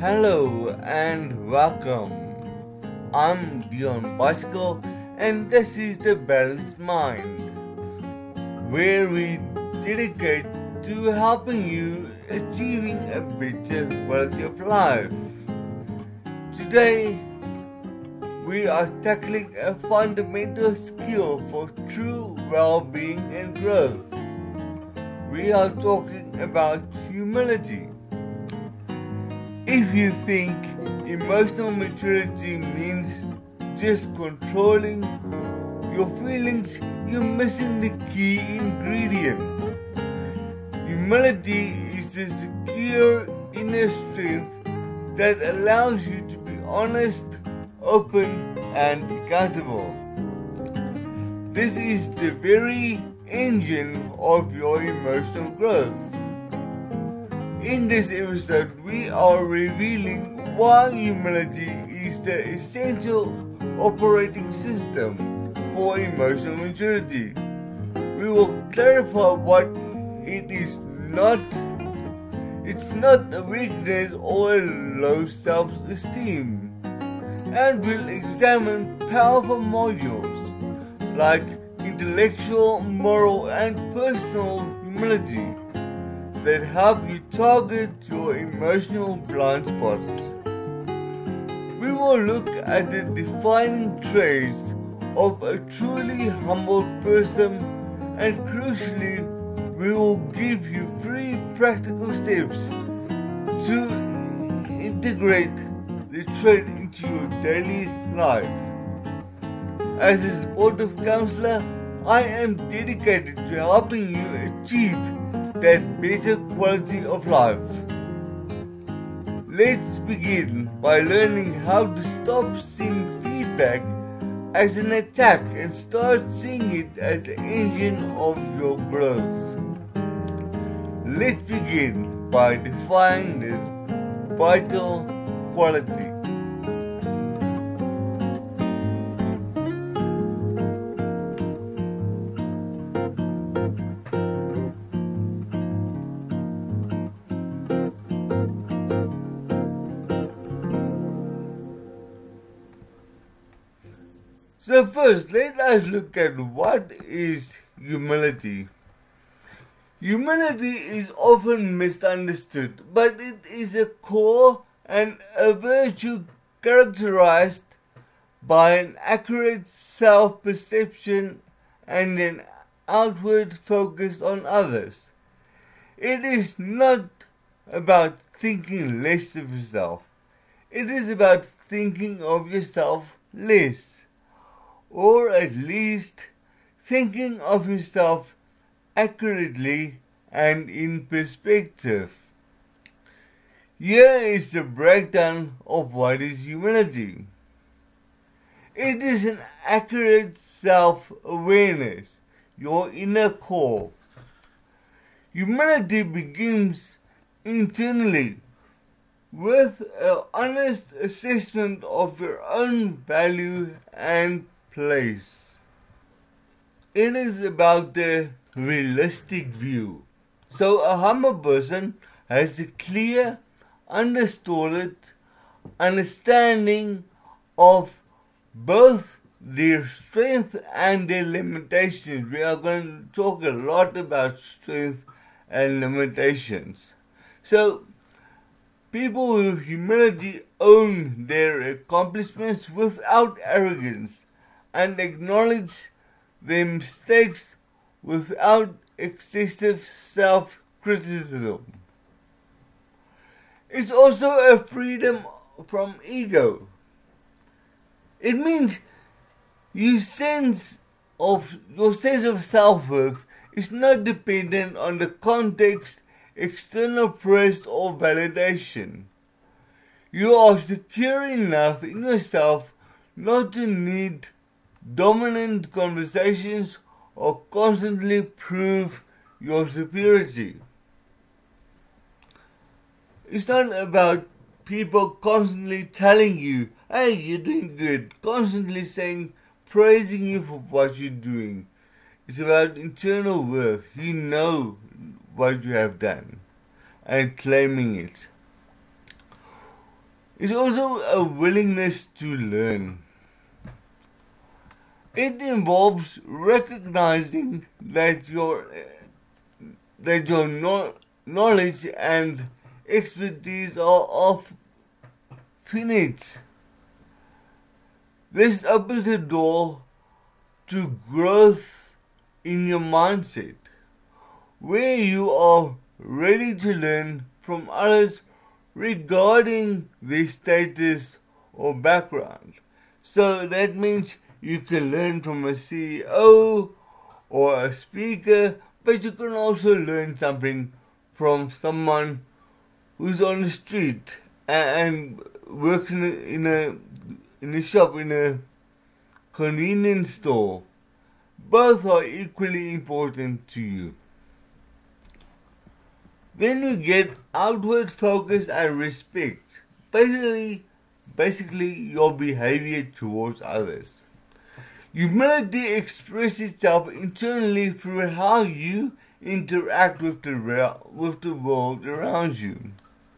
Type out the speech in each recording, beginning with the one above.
Hello and welcome. I'm Dion Bicycle and this is The Balanced Mind, where we dedicate to helping you achieving a better quality of life. Today, we are tackling a fundamental skill for true well-being and growth. We are talking about humility. If you think emotional maturity means just controlling your feelings, you're missing the key ingredient. Humility is the secure inner strength that allows you to be honest, open, and accountable. This is the very engine of your emotional growth. In this episode, we are revealing why humility is the essential operating system for emotional maturity. We will clarify what it is not. It's not a weakness or a low self-esteem. And we'll examine powerful modules like intellectual, moral, and personal humility that help you target your emotional blind spots. We will look at the defining traits of a truly humble person, and crucially, we will give you 3 practical steps to integrate the trait into your daily life. As a supportive counselor, I am dedicated to helping you achieve that better quality of life. Let's begin by learning how to stop seeing feedback as an attack and start seeing it as the engine of your growth. Let's begin by defining this vital quality. So first, let us look at what is humility. Humility is often misunderstood, but it is a core and a virtue characterized by an accurate self-perception and an outward focus on others. It is not about thinking less of yourself. It is about thinking of yourself less. Or at least thinking of yourself accurately and in perspective. Here is the breakdown of what is humility. It is an accurate self-awareness, your inner core. Humility begins internally with an honest assessment of your own value and place. It is about the realistic view. So a humble person has a clear, understood understanding of both their strength and their limitations. We are going to talk a lot about strength and limitations. So people with humility own their accomplishments without arrogance and acknowledge their mistakes without excessive self-criticism. It's also a freedom from ego. It means your sense of self-worth is not dependent on the context, external praise or validation. You are secure enough in yourself not to need dominant conversations or constantly prove your superiority. It's not about people constantly telling you, hey, you're doing good, constantly praising you for what you're doing. It's about internal worth. You know what you have done and claiming it. is also a willingness to learn. It involves recognizing that your knowledge and expertise are finite. This opens the door to growth in your mindset, where you are ready to learn from others regarding their status or background. So that means you can learn from a CEO or a speaker, but you can also learn something from someone who's on the street and works in a shop, in a convenience store. Both are equally important to you. Then you get outward focus and respect. Basically your behavior towards others. Humility expresses itself internally through how you interact with the world around you.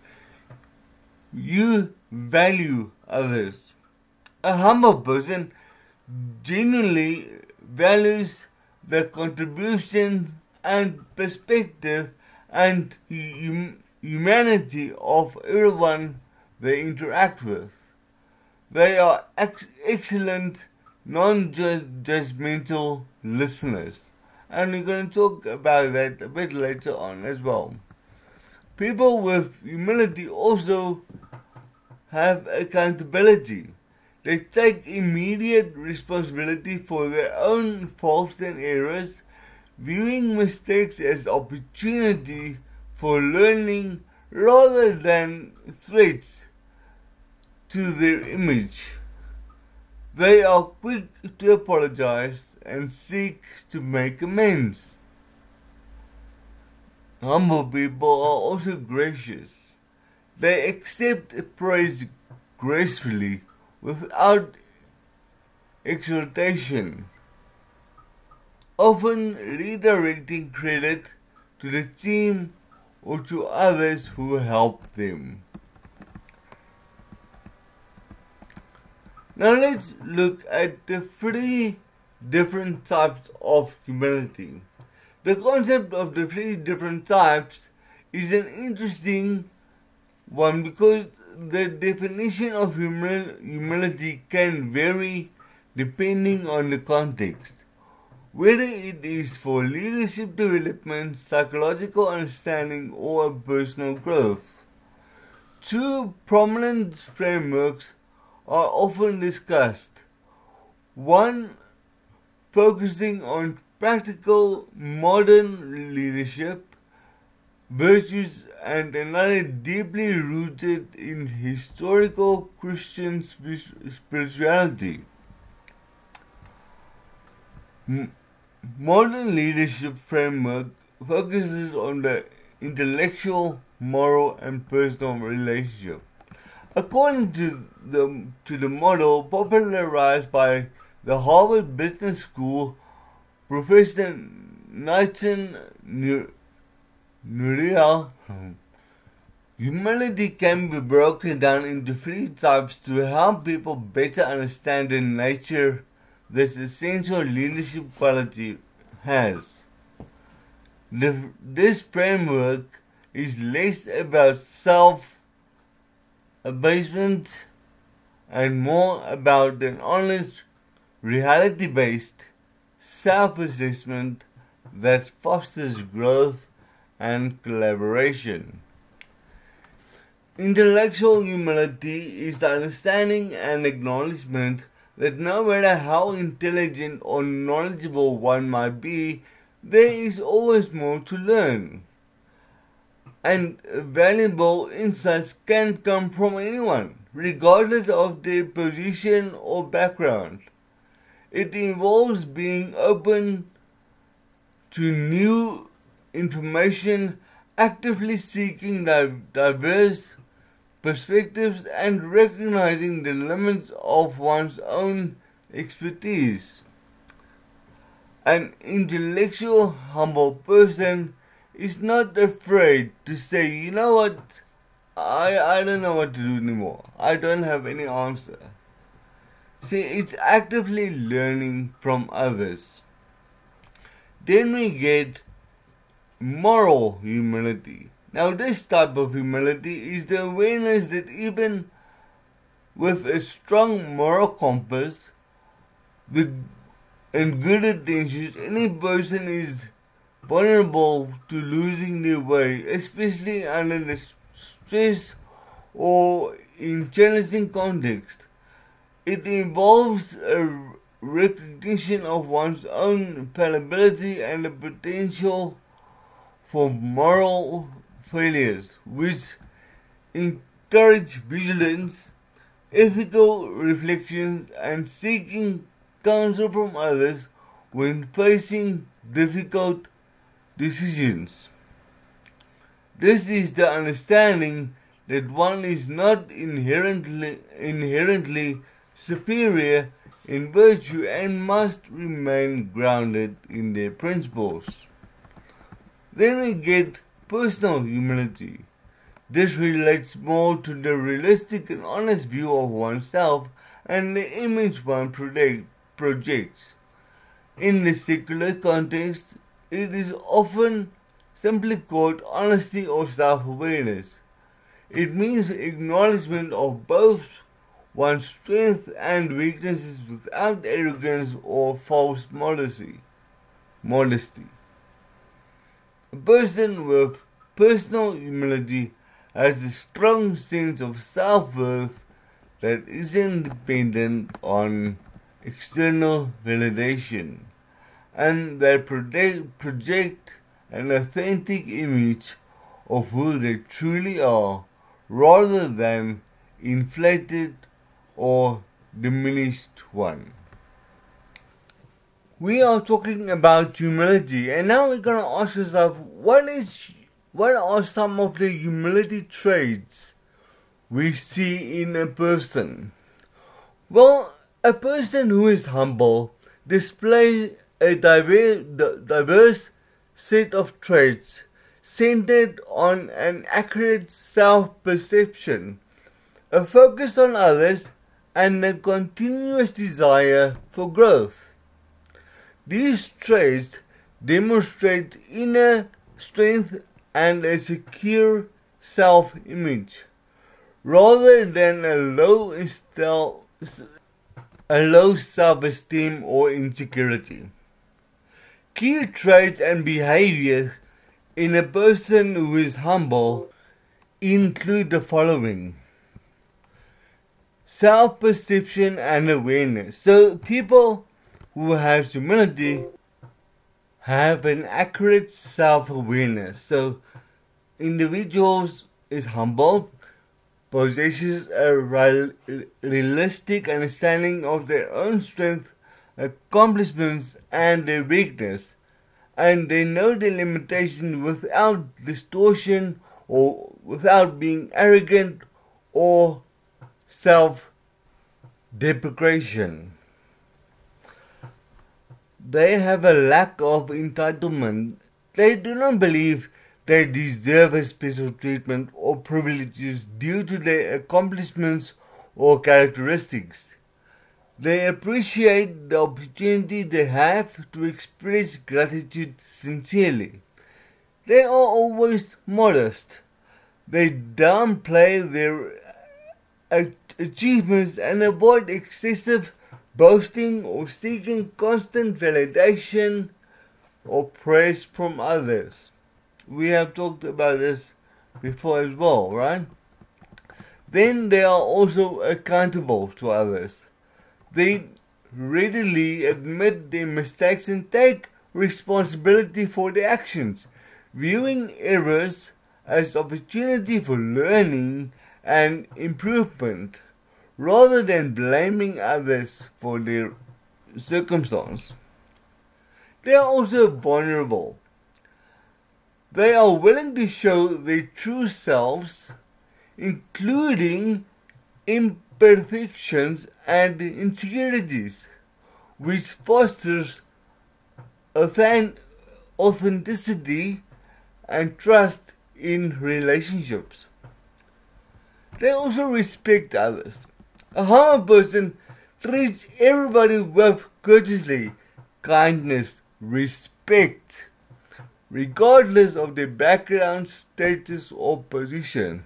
You value others. A humble person genuinely values the contribution and perspective and humanity of everyone they interact with. They are excellent, non-judgmental listeners. And we're going to talk about that a bit later on as well. People with humility also have accountability. They take immediate responsibility for their own faults and errors, viewing mistakes as opportunity for learning rather than threats to their image. They are quick to apologize and seek to make amends. Humble people are also gracious. They accept praise gracefully without exhortation, often redirecting credit to the team or to others who helped them. Now let's look at the 3 different types of humility. The concept of the 3 different types is an interesting one because the definition of humility can vary depending on the context, whether it is for leadership development, psychological understanding, or personal growth. 2 prominent frameworks are often discussed. One focusing on practical modern leadership virtues and another deeply rooted in historical Christian spirituality. Modern leadership framework focuses on the intellectual, moral, and personal relationship. According to the model popularized by the Harvard Business School, Professor Nathan Nuriel, humility can be broken down into 3 types to help people better understand the nature this essential leadership quality has. This framework is less about self-abasement and more about an honest, reality-based self-assessment that fosters growth and collaboration. Intellectual humility is the understanding and acknowledgement that no matter how intelligent or knowledgeable one might be, there is always more to learn. And valuable insights can come from anyone, regardless of their position or background. It involves being open to new information, actively seeking diverse perspectives, and recognizing the limits of one's own expertise. An intellectual, humble person is not afraid to say, you know what, I don't know what to do anymore. I don't have any answer. See, it's actively learning from others. Then we get moral humility. Now, this type of humility is the awareness that even with a strong moral compass and good intentions, any person is vulnerable to losing their way, especially under the stress or in challenging context. It involves a recognition of one's own fallibility and the potential for moral failures, which encourage vigilance, ethical reflection, and seeking counsel from others when facing difficult decisions. This is the understanding that one is not inherently superior in virtue and must remain grounded in their principles. Then we get personal humility. This relates more to the realistic and honest view of oneself and the image one projects. In the secular context, it is often simply called honesty or self-awareness. It means acknowledgement of both one's strengths and weaknesses without arrogance or false modesty. A person with personal humility has a strong sense of self-worth that isn't dependent on external validation, and that project an authentic image of who they truly are, rather than inflated or diminished one. We are talking about humility, and now we're going to ask yourself, what are some of the humility traits we see in a person? Well, a person who is humble displays a diverse set of traits centered on an accurate self-perception, a focus on others, and a continuous desire for growth. These traits demonstrate inner strength and a secure self-image, rather than a low self-esteem or insecurity. Key traits and behaviors in a person who is humble include the following: self-perception and awareness. So people who have humility have an accurate self-awareness. So individuals is humble, possesses a realistic understanding of their own strength, accomplishments, and their weakness, and they know their limitations without distortion or without being arrogant or self-deprecation. They have a lack of entitlement. They do not believe they deserve a special treatment or privileges due to their accomplishments or characteristics. They appreciate the opportunity they have to express gratitude sincerely. They are always modest. They downplay their achievements and avoid excessive boasting or seeking constant validation or praise from others. We have talked about this before as well, right? Then they are also accountable to others. They readily admit their mistakes and take responsibility for their actions, viewing errors as opportunity for learning and improvement, rather than blaming others for their circumstance. They are also vulnerable. They are willing to show their true selves, including imperfections and insecurities, which fosters authenticity and trust in relationships. They also respect others. A humble person treats everybody with courtesy, kindness, respect, regardless of their background, status, or position.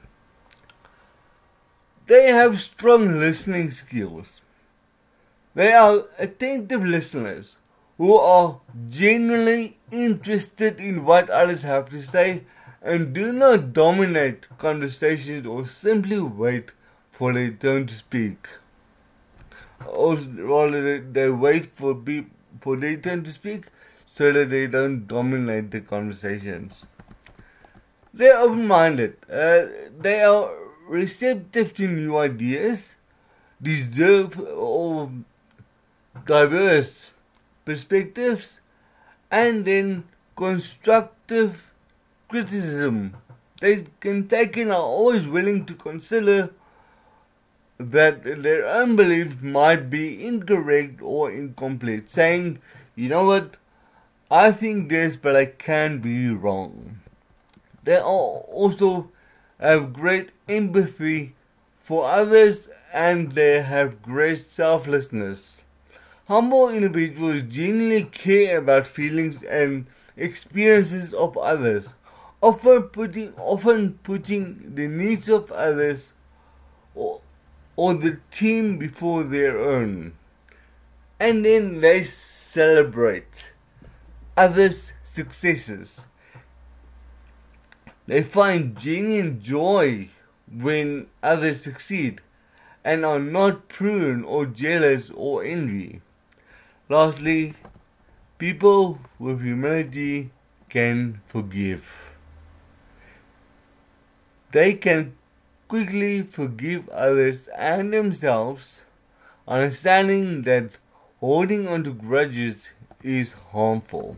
They have strong listening skills. They are attentive listeners who are genuinely interested in what others have to say and do not dominate conversations or simply wait for their turn to speak. Or rather, they wait for their turn to speak so that they don't dominate the conversations. They're open-minded. They are receptive to new ideas, deserve or diverse perspectives, and then constructive criticism. They can take and are always willing to consider that their own beliefs might be incorrect or incomplete, saying, you know what, I think this, but I can be wrong. They also have great empathy for others and they have great selflessness. Humble individuals genuinely care about feelings and experiences of others, often putting the needs of others or the team before their own. And then they celebrate others' successes. They find genuine joy when others succeed and are not prone or jealous or envy. Lastly, people with humility can forgive. They can quickly forgive others and themselves, understanding that holding on to grudges is harmful.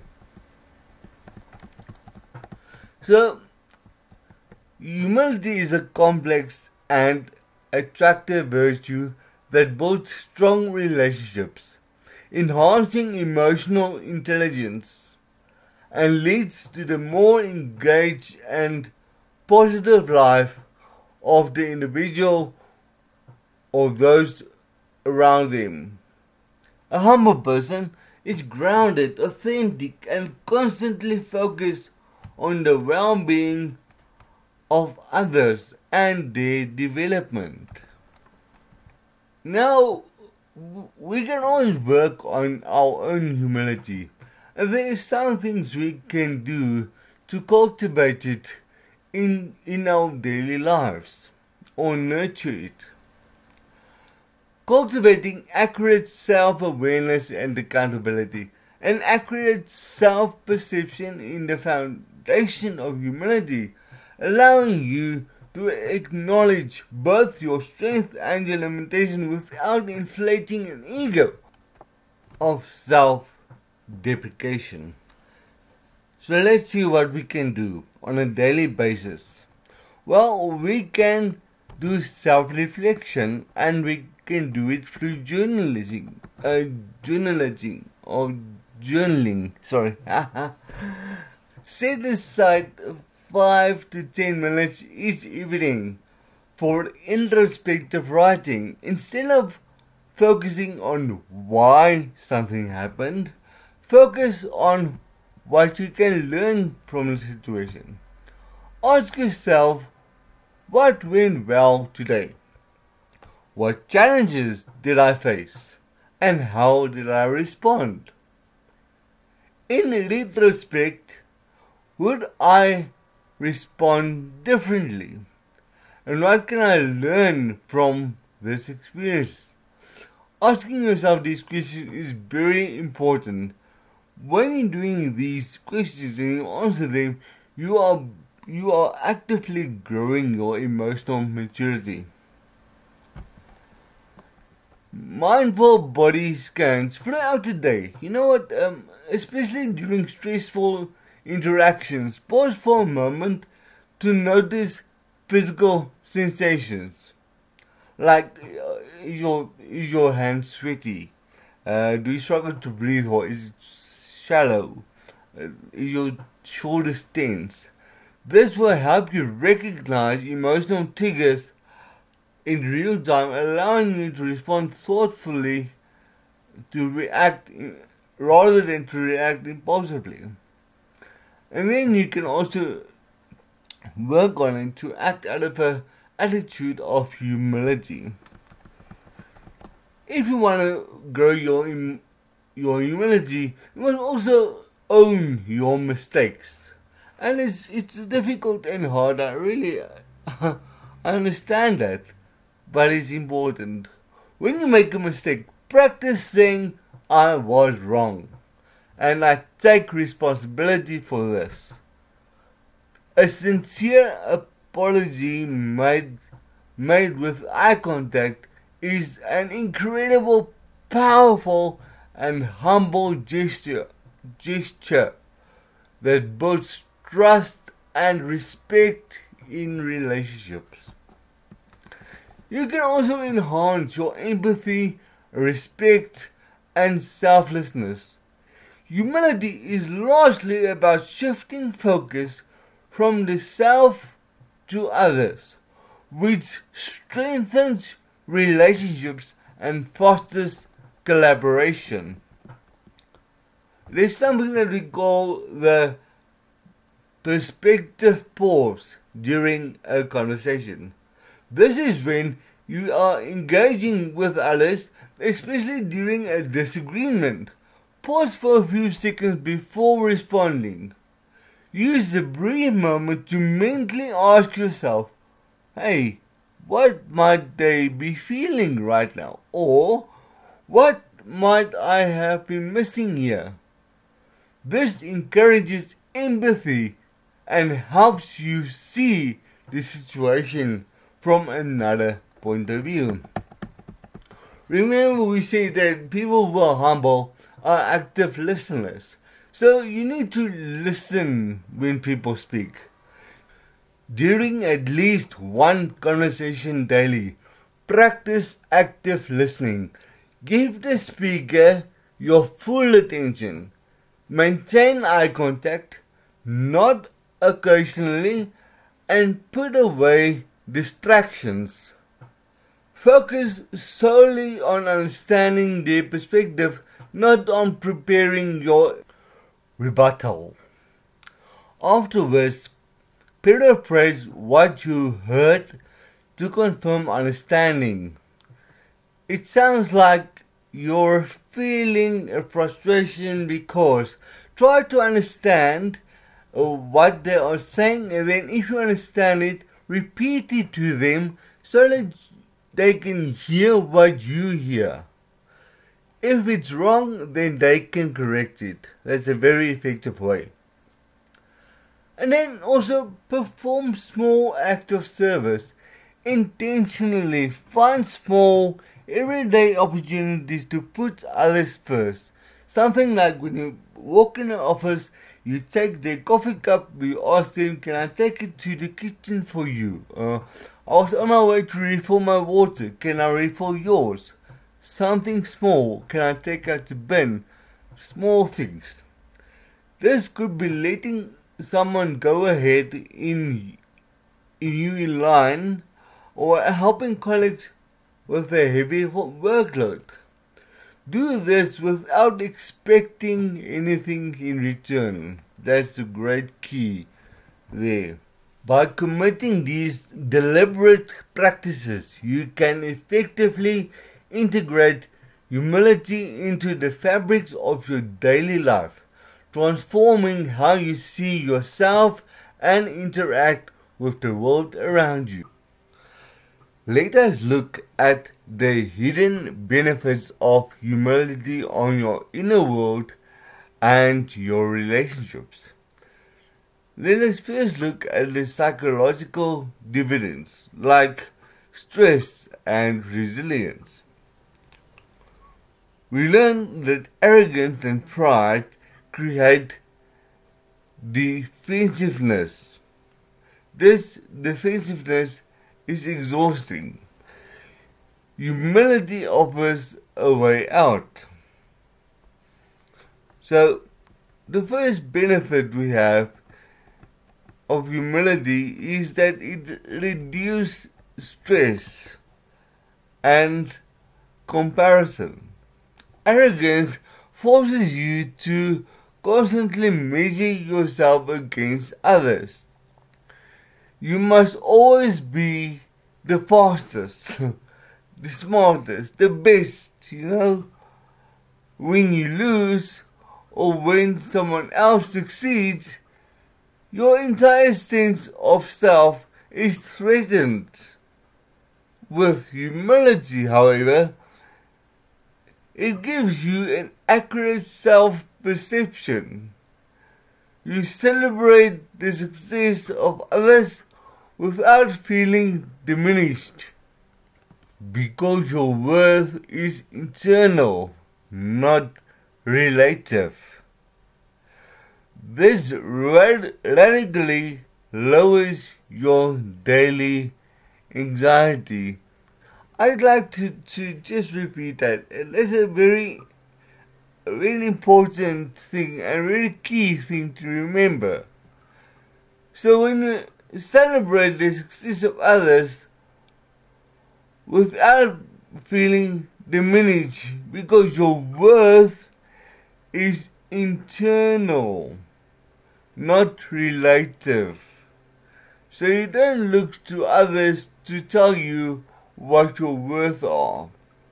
So, humility is a complex and attractive virtue that builds strong relationships, enhancing emotional intelligence, and leads to the more engaged and positive life of the individual or those around them. A humble person is grounded, authentic, and constantly focused on the well-being of others and their development. Now, we can always work on our own humility, and there are some things we can do to cultivate it in our daily lives or nurture it. Cultivating accurate self-awareness and accountability. An accurate self-perception in the foundation of humility, allowing you to acknowledge both your strength and your limitation without inflating an ego of self-deprecation. So let's see what we can do on a daily basis. Well, we can do self-reflection and we can do it through journalism, or journaling. Set aside 5 to 10 minutes each evening for introspective writing. Instead of focusing on why something happened, focus on what you can learn from the situation. Ask yourself, what went well today? What challenges did I face? And how did I respond? In retrospect, would I respond differently? And what can I learn from this experience? Asking yourself these questions is very important. When you're doing these questions and you answer them, you are actively growing your emotional maturity. Mindful body scans throughout the day. You know what? Especially during stressful interactions, pause for a moment to notice physical sensations. Like, is your hand sweaty? Do you struggle to breathe, or is it shallow? Is your shoulders tense? This will help you recognize emotional triggers in real time, allowing you to respond thoughtfully to react rather than to react impulsively. And then you can also work on it to act out of an attitude of humility. If you want to grow your humility, you must also own your mistakes. And it's difficult and hard. I understand that, but it's important. When you make a mistake, practice saying, "I was wrong, and I take responsibility for this." A sincere apology made with eye contact is an incredible, powerful, and humble gesture that builds trust and respect in relationships. You can also enhance your empathy, respect, and selflessness. Humility is largely about shifting focus from the self to others, which strengthens relationships and fosters collaboration. There's something that we call the perspective pause during a conversation. This is when you are engaging with others, especially during a disagreement. Pause for a few seconds before responding. Use a brief moment to mentally ask yourself, "Hey, what might they be feeling right now?" Or, "What might I have been missing here?" This encourages empathy and helps you see the situation from another point of view. Remember, we say that people who are humble are active listeners. So you need to listen when people speak. During at least one conversation daily, practice active listening. Give the speaker your full attention. Maintain eye contact, nod occasionally, and put away distractions. Focus solely on understanding their perspective, not on preparing your rebuttal. Afterwards, paraphrase what you heard to confirm understanding. It sounds like you're feeling a frustration because try to understand what they are saying, and then if you understand it, repeat it to them so that they can hear what you hear. If it's wrong, then they can correct it. That's a very effective way. And then also perform small acts of service. Intentionally find small, everyday opportunities to put others first. Something like when you walk in the office, you take their coffee cup, you ask them, "Can I take it to the kitchen for you? I was on my way to refill my water. Can I refill yours?" Something small. "Can I take out the bin?" Small things. This could be letting someone go ahead in you in line, or helping colleagues with a heavy workload. Do this without expecting anything in return. That's the great key there. By committing these deliberate practices, you can effectively integrate humility into the fabrics of your daily life, transforming how you see yourself and interact with the world around you. Let us look at the hidden benefits of humility on your inner world and your relationships. Let us first look at the psychological dividends like stress and resilience. We learn that arrogance and pride create defensiveness. This defensiveness is exhausting. Humility offers a way out. So, the first benefit we have of humility is that it reduces stress. and comparison. Arrogance forces you to constantly measure yourself against others. You must always be the fastest, the smartest, the best, When you lose or when someone else succeeds, your entire sense of self is threatened. With humility, however, it gives you an accurate self-perception. You celebrate the success of others without feeling diminished, because your worth is internal, not relative. This radically lowers your daily anxiety. I'd like to just repeat that. That's a very important thing and really key thing to remember. So when you celebrate the success of others without feeling diminished, because your worth is internal, not relative. So you don't look to others to tell you what your worth are.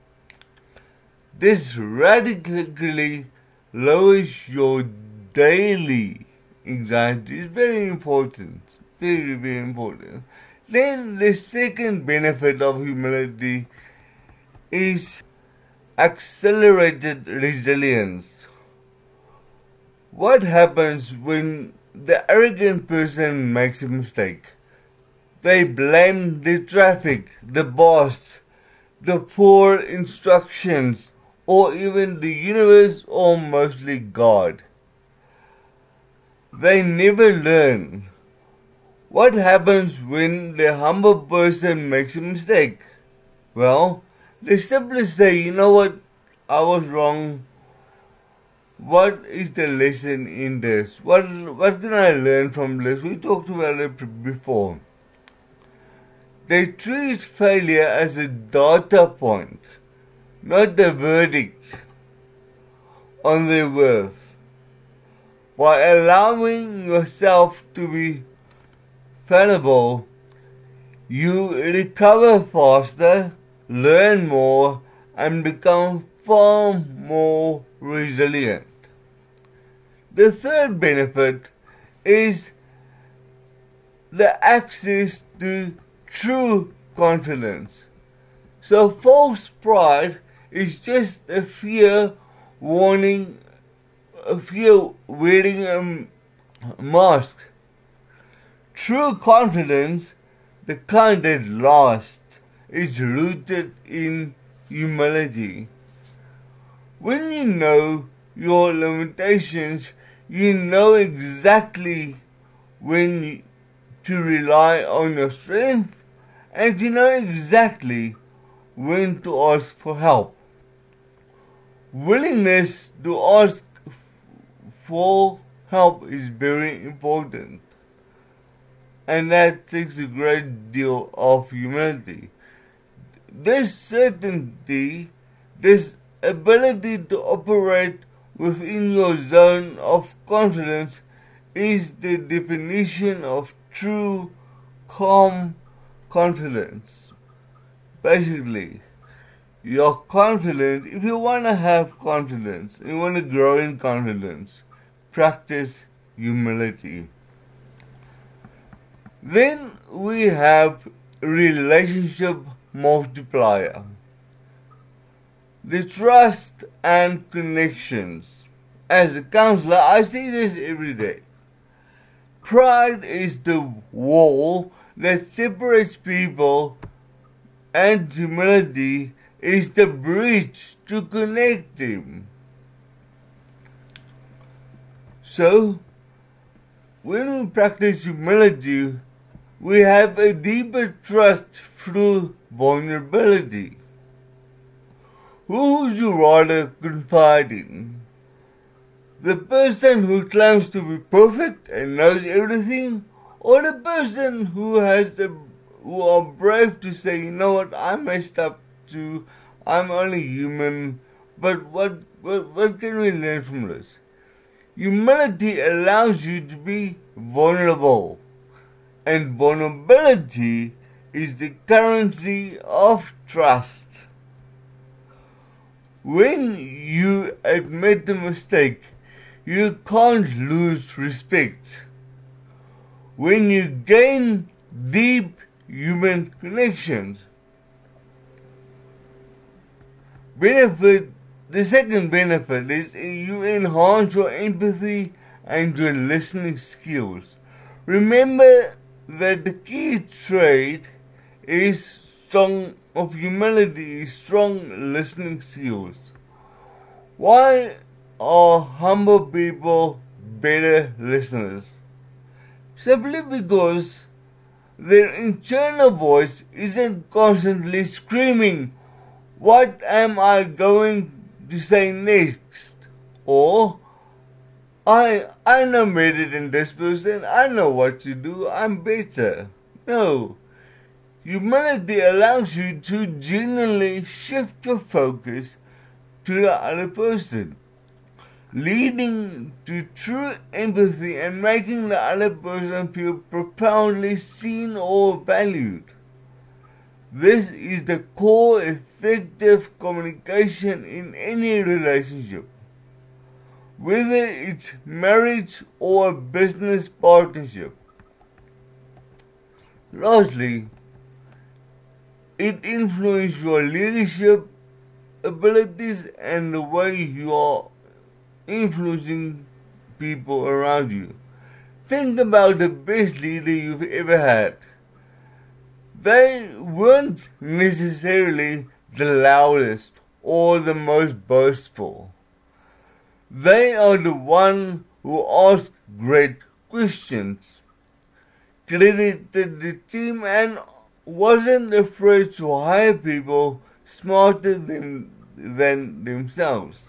This radically lowers your daily anxiety. It's very important. Very, very important. Then the second benefit of humility is accelerated resilience. What happens when the arrogant person makes a mistake? They blame the traffic, the boss, the poor instructions, or even the universe, or mostly God. They never learn. What happens when the humble person makes a mistake? Well, they simply say, you know what, I was wrong. What is the lesson in this? What can I learn from this? We talked about it before. They treat failure as a data point, not the verdict on their worth. By allowing yourself to be fallible, you recover faster, learn more, and become far more resilient. The third benefit is the access to true confidence. So false pride is just a fear wearing a mask. True confidence, the kind that lasts, is rooted in humility. When you know your limitations, you know exactly when to rely on your strength, and you know exactly when to ask for help. Willingness to ask for help is very important, and that takes a great deal of humility. This certainty, this ability to operate within your zone of confidence is the definition of true, calm confidence. Basically, you're confident. If you want to have confidence, you want to grow in confidence, practice humility. Then we have relationship multiplier. The trust and connections. As a counselor, I see this every day. Pride is the wall that separates people, and humility is the bridge to connect them. So, when we practice humility, we have a deeper trust through vulnerability. Who would you rather confide in? The person who claims to be perfect and knows everything, or the person who are brave to say, you know what, I messed up to I'm only human, but what can we learn from this? Humility allows you to be vulnerable, and vulnerability is the currency of trust. When you admit the mistake, you can't lose respect. When you gain deep human connections, the second benefit is you enhance your empathy and your listening skills. Remember that the key trait of humility is strong listening skills. Why are humble people better listeners? Simply because their internal voice isn't constantly screaming, "What am I going to say next?" Or, I know better than this person, I know what to do, I'm better. No. Humility allows you to genuinely shift your focus to the other person, leading to true empathy and making the other person feel profoundly seen or valued. This is the core effective communication in any relationship, whether it's marriage or a business partnership. Lastly, it influences your leadership abilities and the way you are influencing people around you. Think about the best leader you've ever had. They weren't necessarily the loudest or the most boastful. They are the one who asked great questions, credited the team, and wasn't afraid to hire people smarter than themselves.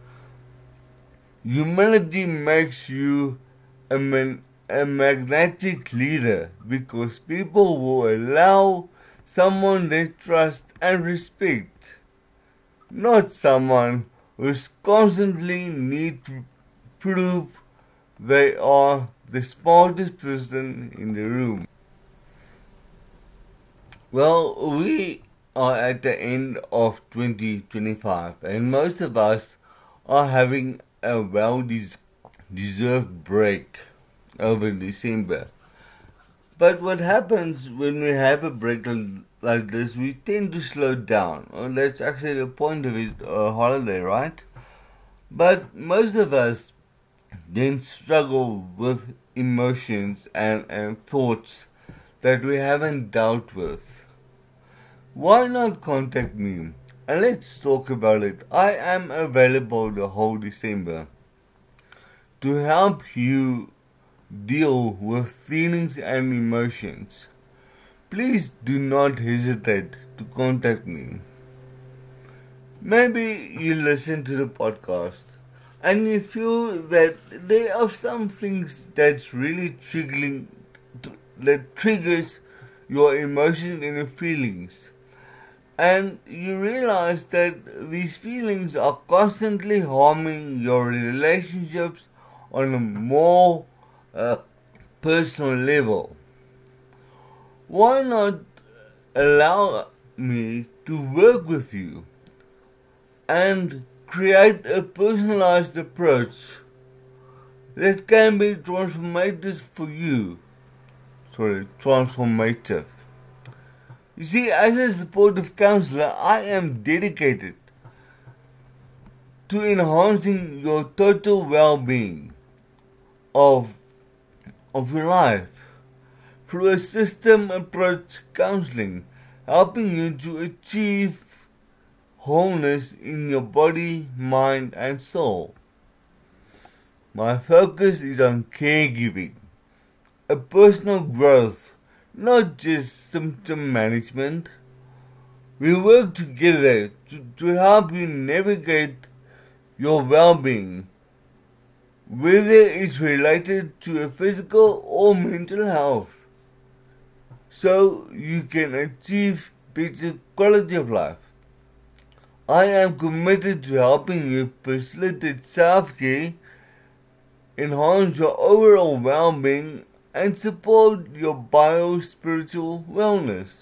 Humility makes you a magnetic leader because people will allow someone they trust and respect, not someone who constantly need to prove they are the smartest person in the room. Well, we are at the end of 2025 and most of us are having a well-deserved break over December. But what happens when we have a break like this, we tend to slow down. Well, that's actually the point of it, a holiday, right? But most of us then struggle with emotions and thoughts that we haven't dealt with. Why not contact me and let's talk about it? I am available the whole December to help you deal with feelings and emotions. Please do not hesitate to contact me. Maybe you listen to the podcast and you feel that there are some things that's really that triggers your emotions and your feelings. And you realize that these feelings are constantly harming your relationships on a more personal level. Why not allow me to work with you and create a personalized approach that can be transformative for you? Transformative. You see, as a supportive counselor, I am dedicated to enhancing your total well-being of your life through a system approach counseling, helping you to achieve wholeness in your body, mind, and soul. My focus is on caregiving, a personal growth, not just symptom management. We work together to help you navigate your well-being, whether it's related to a physical or mental health, so you can achieve better quality of life. I am committed to helping you facilitate self-care, enhance your overall well-being, and support your bio-spiritual wellness.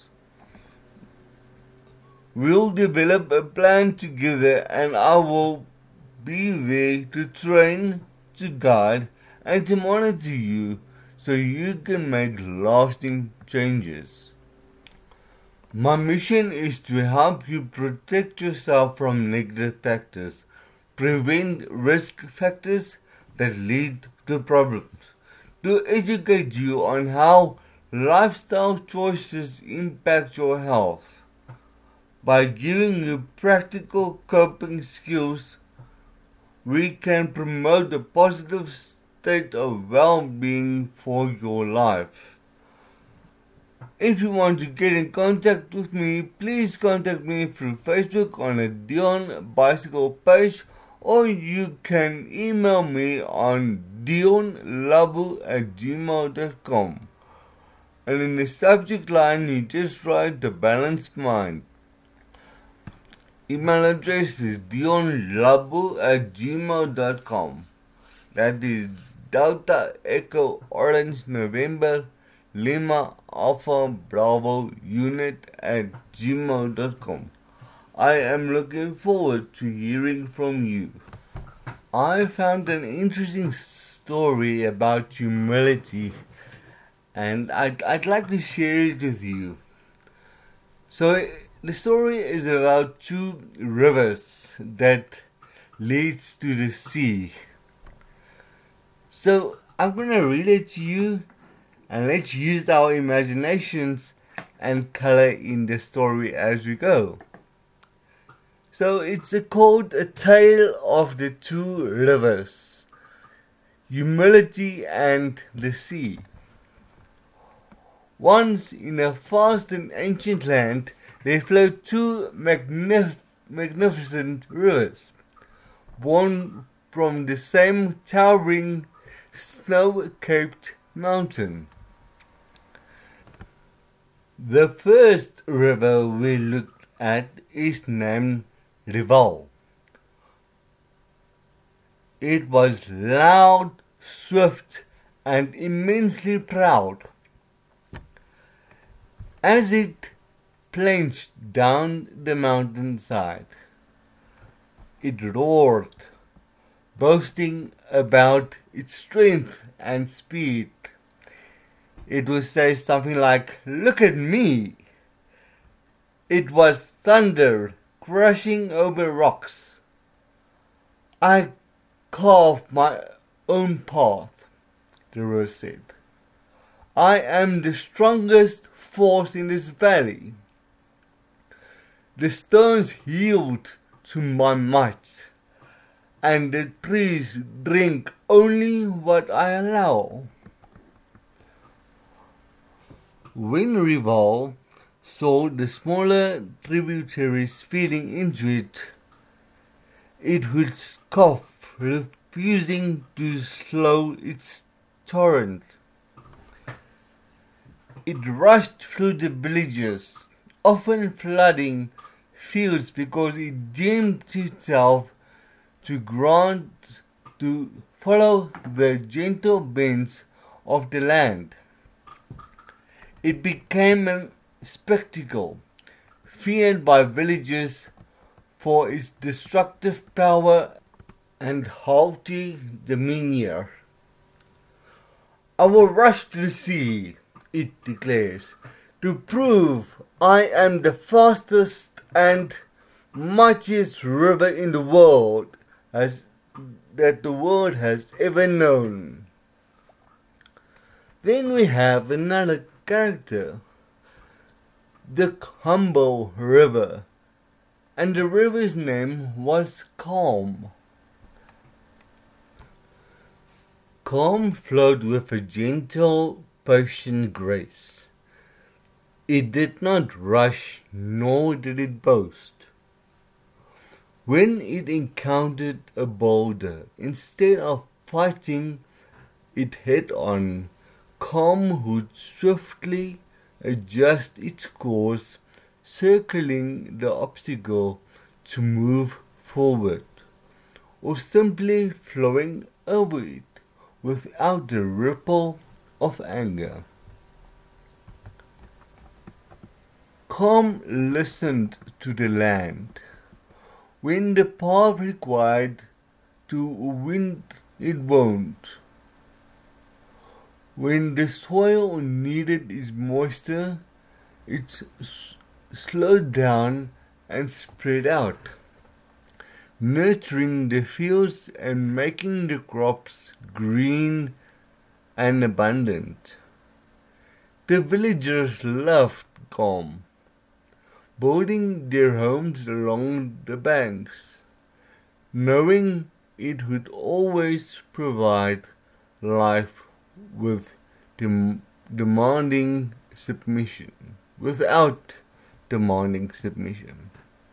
We'll develop a plan together, and I will be there to train, to guide, and to monitor you so you can make lasting changes. My mission is to help you protect yourself from negative factors, prevent risk factors that lead to problems, to educate you on how lifestyle choices impact your health. By giving you practical coping skills, we can promote a positive state of well-being for your life. If you want to get in contact with me, please contact me through Facebook on a Dion Bicycle page, or you can email me on dionlabu@gmail.com. And in the subject line, you just write The Balanced Mind. Email address is dionlabu@gmail.com. That is Delta Echo Orange November Lima Alpha Bravo Unit at gmail.com. I am looking forward to hearing from you. I found an interesting story about humility, and I'd like to share it with you. So the story is about two rivers that leads to the sea. So I'm going to read it to you, and let's use our imaginations and color in the story as we go. So it's called A Tale of the Two Rivers, Humility and the Sea. Once in a vast and ancient land, there flowed two magnificent rivers, born from the same towering, snow-capped mountain. The first river we looked at is named Rival. It was loud, swift, and immensely proud. As it plunged down the mountainside, it roared, boasting about its strength and speed. It would say something like, "Look at me!" It was thunder crashing over rocks. "I carved my own path," the river said. "I am the strongest force in this valley. The stones yield to my might, and the trees drink only what I allow." When Rival saw the smaller tributaries feeding into it, it would scoff, refusing to slow its torrent. It rushed through the villages, often flooding fields because it deemed itself to grant to follow the gentle bends of the land. It became a spectacle, feared by villagers for its destructive power and haughty demeanor. "I will rush to the sea," it declares, "to prove I am the fastest and mightiest river in the world that the world has ever known." Then we have another character, the humble river, and the river's name was Calm. Calm flowed with a gentle, patient grace. It did not rush, nor did it boast. When it encountered a boulder, instead of fighting it head on, Calm would swiftly adjust its course, circling the obstacle to move forward, or simply flowing over it without a ripple of anger. Calm listened to the land. When the path required to wind, it won't. When the soil needed its moisture, it slowed down and spread out, nurturing the fields and making the crops green and abundant. The villagers loved calm, building their homes along the banks, knowing it would always provide life with demanding submission, without demanding submission.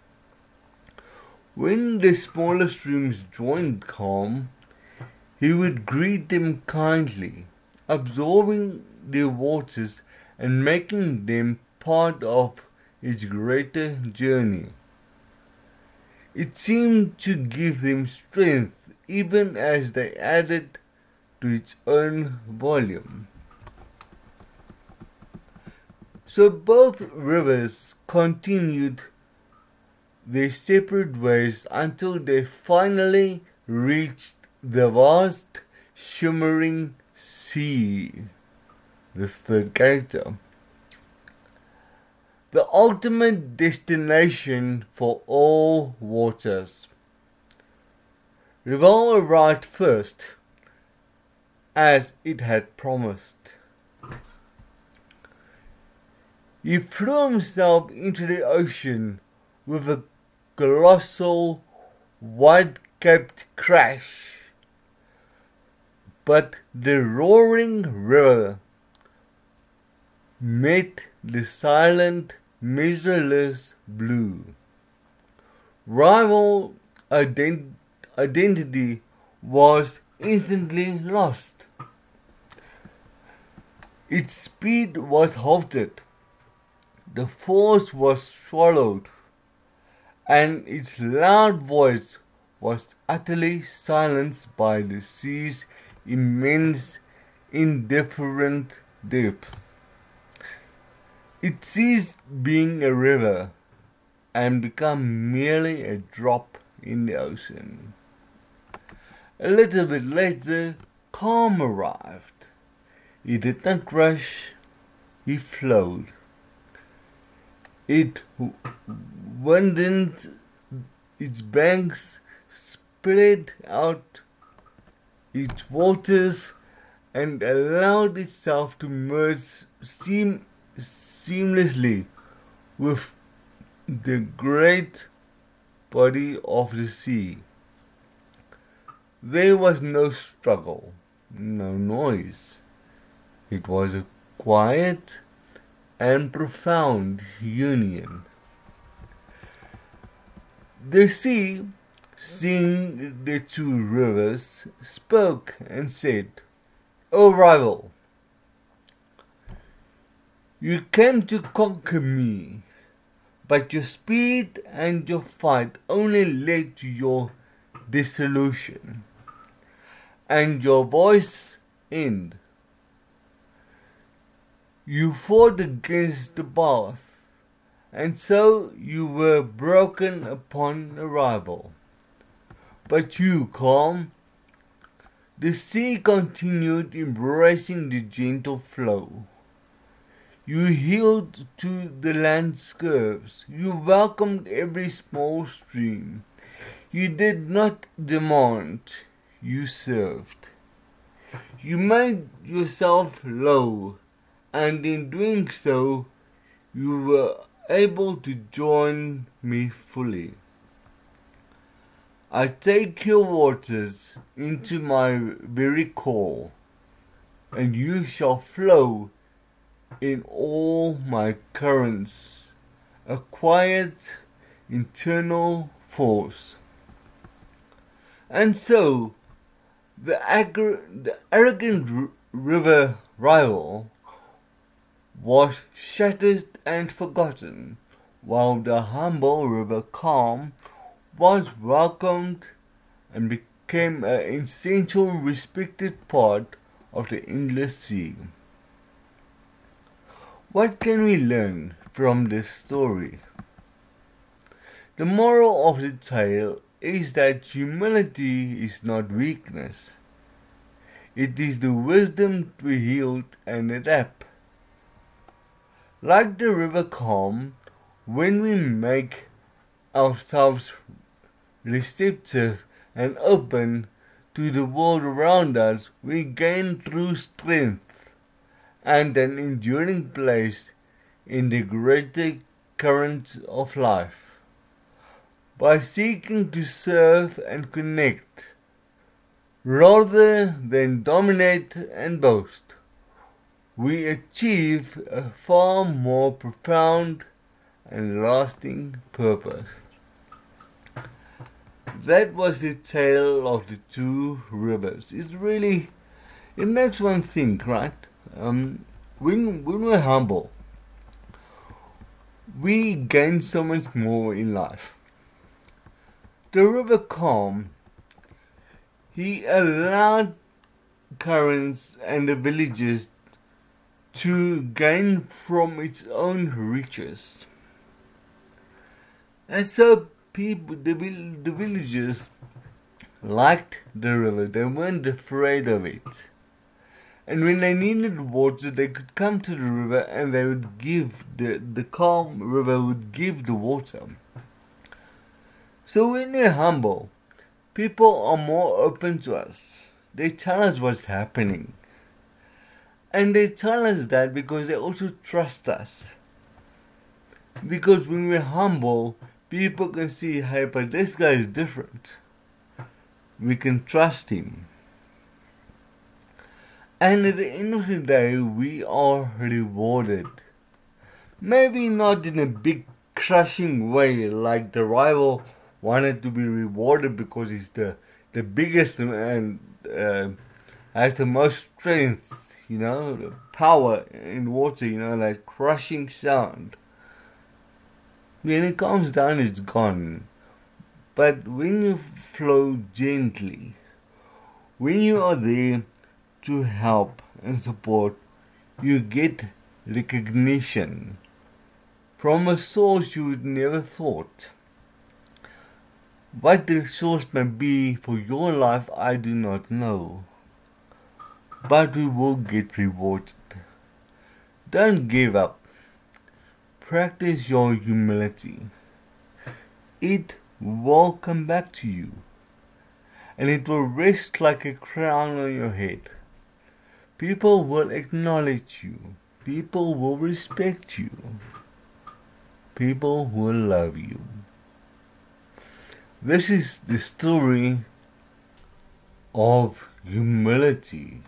When the smaller streams joined calm, he would greet them kindly, absorbing their waters and making them part of his greater journey. It seemed to give them strength even as they added to its own volume. So both rivers continued their separate ways until they finally reached the vast, shimmering sea, the third character. The ultimate destination for all waters. Ravel arrived first, as it had promised. He threw himself into the ocean with a colossal, white-capped crash. But the roaring river met the silent, measureless blue. Rival identity was instantly lost. Its speed was halted, the force was swallowed, and its loud voice was utterly silenced by the sea's immense, indifferent depth. It ceased being a river and became merely a drop in the ocean. A little bit later, calm arrived. He did not rush, he flowed. It widened its banks, spread out its waters, and allowed itself to merge seamlessly with the great body of the sea. There was no struggle, no noise. It was a quiet and profound union. The sea, seeing the two rivers, spoke and said, "O rival, you came to conquer me, but your speed and your fight only led to your dissolution and your voice end. You fought against the bath, and so you were broken upon arrival. But you, calm." The sea continued embracing the gentle flow. You healed to the land's curves. You welcomed every small stream. You did not demand, you served. You made yourself low, and in doing so, you were able to join me fully. I take your waters into my very core, and you shall flow in all my currents, a quiet internal force. And so, the arrogant river rival was shattered and forgotten, while the humble river calm was welcomed and became an essential, respected part of the English Sea. What can we learn from this story? The moral of the tale is that humility is not weakness. It is the wisdom to yield and adapt. Like the river calm, when we make ourselves receptive and open to the world around us, we gain true strength and an enduring place in the greater currents of life. By seeking to serve and connect, rather than dominate and boast, we achieve a far more profound and lasting purpose. That was the tale of the two rivers. It makes one think, right? When we're humble, we gain so much more in life. The river calm, he allowed currents and the villages to gain from its own riches. And so the villagers liked the river. They weren't afraid of it. And when they needed water, they could come to the river and they would give, the calm river would give the water. So when we're humble, people are more open to us. They tell us what's happening. And they tell us that because they also trust us. Because when we're humble, people can see, hey, but this guy is different. We can trust him. And at the end of the day, we are rewarded. Maybe not in a big crushing way like the rival wanted to be rewarded because he's the biggest and has the most strength, the power in water, that crushing sound. When it comes down, it's gone. But when you flow gently, when you are there to help and support, you get recognition from a source you would never thought. What the source may be for your life, I do not know. But we will get rewarded. Don't give up. Practice your humility. It will come back to you. And it will rest like a crown on your head. People will acknowledge you. People will respect you. People will love you. This is the story of humility.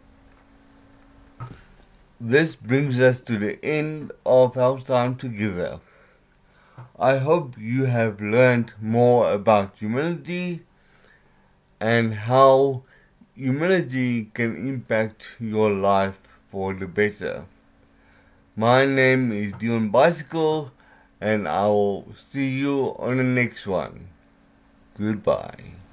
This brings us to the end of our time together. I hope you have learned more about humility and how humility can impact your life for the better. My name is Dion Bicycle, and I will see you on the next one. Goodbye.